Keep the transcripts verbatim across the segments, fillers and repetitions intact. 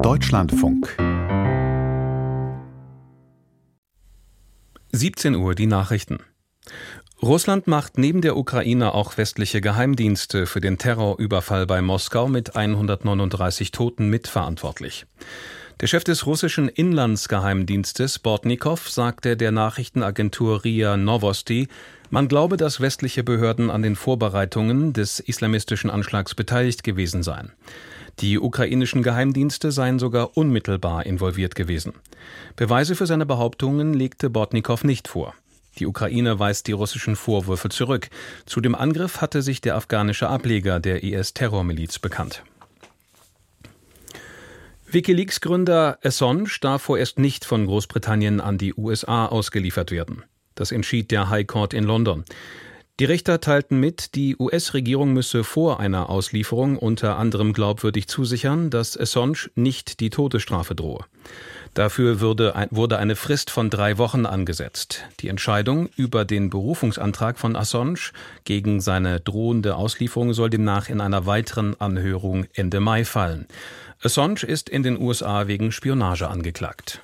Deutschlandfunk. siebzehn Uhr, die Nachrichten. Russland macht neben der Ukraine auch westliche Geheimdienste für den Terrorüberfall bei Moskau mit hundertneununddreißig Toten mitverantwortlich. Der Chef des russischen Inlandsgeheimdienstes Bortnikow sagte der Nachrichtenagentur R I A Novosti, man glaube, dass westliche Behörden an den Vorbereitungen des islamistischen Anschlags beteiligt gewesen seien. Die ukrainischen Geheimdienste seien sogar unmittelbar involviert gewesen. Beweise für seine Behauptungen legte Bortnikow nicht vor. Die Ukraine weist die russischen Vorwürfe zurück. Zu dem Angriff hatte sich der afghanische Ableger der I S-Terrormiliz bekannt. WikiLeaks-Gründer Assange darf vorerst nicht von Großbritannien an die U S A ausgeliefert werden. Das entschied der High Court in London. Die Richter teilten mit, die U S-Regierung müsse vor einer Auslieferung unter anderem glaubwürdig zusichern, dass Assange nicht die Todesstrafe drohe. Dafür würde, wurde eine Frist von drei Wochen angesetzt. Die Entscheidung über den Berufungsantrag von Assange gegen seine drohende Auslieferung soll demnach in einer weiteren Anhörung Ende Mai fallen. Assange ist in den U S A wegen Spionage angeklagt.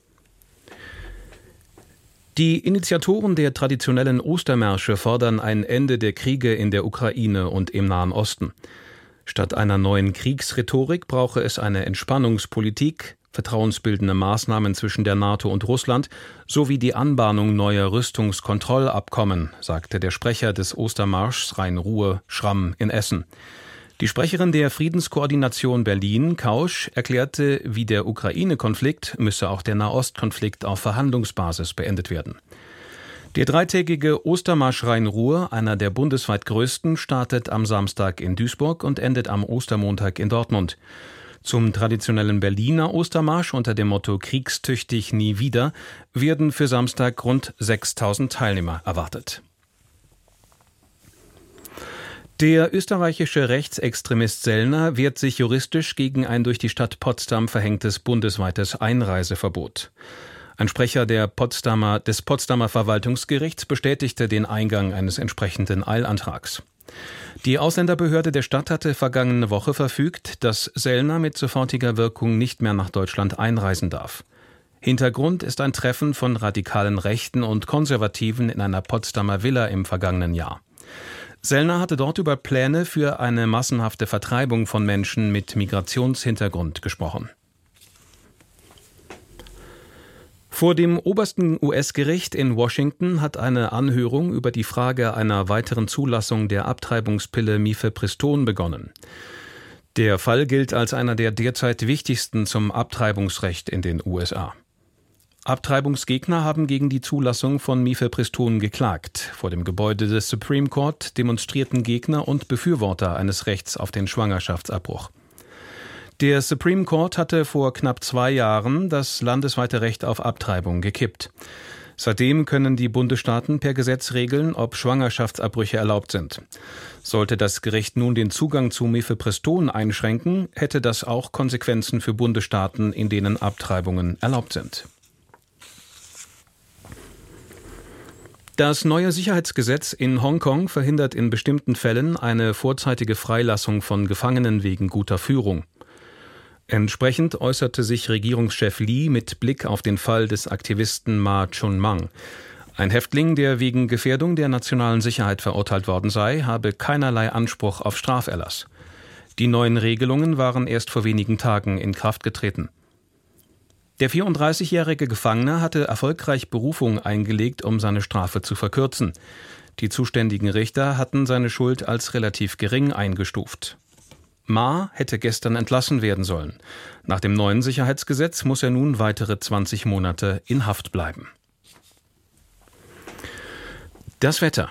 Die Initiatoren der traditionellen Ostermärsche fordern ein Ende der Kriege in der Ukraine und im Nahen Osten. Statt einer neuen Kriegsrhetorik brauche es eine Entspannungspolitik, vertrauensbildende Maßnahmen zwischen der NATO und Russland sowie die Anbahnung neuer Rüstungskontrollabkommen, sagte der Sprecher des Ostermarschs Rhein-Ruhr Schramm in Essen. Die Sprecherin der Friedenskoordination Berlin, Kausch, erklärte, wie der Ukraine-Konflikt müsse auch der Nahostkonflikt auf Verhandlungsbasis beendet werden. Der dreitägige Ostermarsch Rhein-Ruhr, einer der bundesweit größten, startet am Samstag in Duisburg und endet am Ostermontag in Dortmund. Zum traditionellen Berliner Ostermarsch unter dem Motto Kriegstüchtig nie wieder werden für Samstag rund sechstausend Teilnehmer erwartet. Der österreichische Rechtsextremist Sellner wehrt sich juristisch gegen ein durch die Stadt Potsdam verhängtes bundesweites Einreiseverbot. Ein Sprecher der Potsdamer, des Potsdamer Verwaltungsgerichts bestätigte den Eingang eines entsprechenden Eilantrags. Die Ausländerbehörde der Stadt hatte vergangene Woche verfügt, dass Sellner mit sofortiger Wirkung nicht mehr nach Deutschland einreisen darf. Hintergrund ist ein Treffen von radikalen Rechten und Konservativen in einer Potsdamer Villa im vergangenen Jahr. Sellner hatte dort über Pläne für eine massenhafte Vertreibung von Menschen mit Migrationshintergrund gesprochen. Vor dem obersten U S-Gericht in Washington hat eine Anhörung über die Frage einer weiteren Zulassung der Abtreibungspille Mifepriston begonnen. Der Fall gilt als einer der derzeit wichtigsten zum Abtreibungsrecht in den U S A. Abtreibungsgegner haben gegen die Zulassung von Mifepriston geklagt. Vor dem Gebäude des Supreme Court demonstrierten Gegner und Befürworter eines Rechts auf den Schwangerschaftsabbruch. Der Supreme Court hatte vor knapp zwei Jahren das landesweite Recht auf Abtreibung gekippt. Seitdem können die Bundesstaaten per Gesetz regeln, ob Schwangerschaftsabbrüche erlaubt sind. Sollte das Gericht nun den Zugang zu Mifepriston einschränken, hätte das auch Konsequenzen für Bundesstaaten, in denen Abtreibungen erlaubt sind. Das neue Sicherheitsgesetz in Hongkong verhindert in bestimmten Fällen eine vorzeitige Freilassung von Gefangenen wegen guter Führung. Entsprechend äußerte sich Regierungschef Lee mit Blick auf den Fall des Aktivisten Ma Chun-Mang. Ein Häftling, der wegen Gefährdung der nationalen Sicherheit verurteilt worden sei, habe keinerlei Anspruch auf Straferlass. Die neuen Regelungen waren erst vor wenigen Tagen in Kraft getreten. Der vierunddreißigjährige Gefangene hatte erfolgreich Berufung eingelegt, um seine Strafe zu verkürzen. Die zuständigen Richter hatten seine Schuld als relativ gering eingestuft. Ma hätte gestern entlassen werden sollen. Nach dem neuen Sicherheitsgesetz muss er nun weitere zwanzig Monate in Haft bleiben. Das Wetter.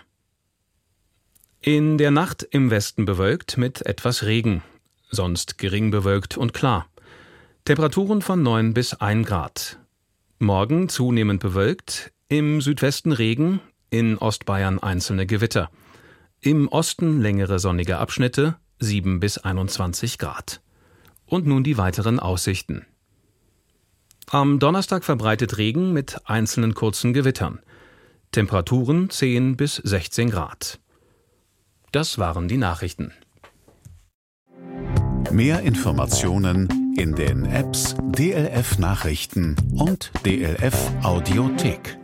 In der Nacht im Westen bewölkt mit etwas Regen, sonst gering bewölkt und klar. Temperaturen von neun bis ein Grad. Morgen zunehmend bewölkt, im Südwesten Regen, in Ostbayern einzelne Gewitter. Im Osten längere sonnige Abschnitte, sieben bis einundzwanzig Grad. Und nun die weiteren Aussichten. Am Donnerstag verbreitet Regen mit einzelnen kurzen Gewittern. Temperaturen zehn bis sechzehn Grad. Das waren die Nachrichten. Mehr Informationen in den Apps D L F Nachrichten und D L F Audiothek.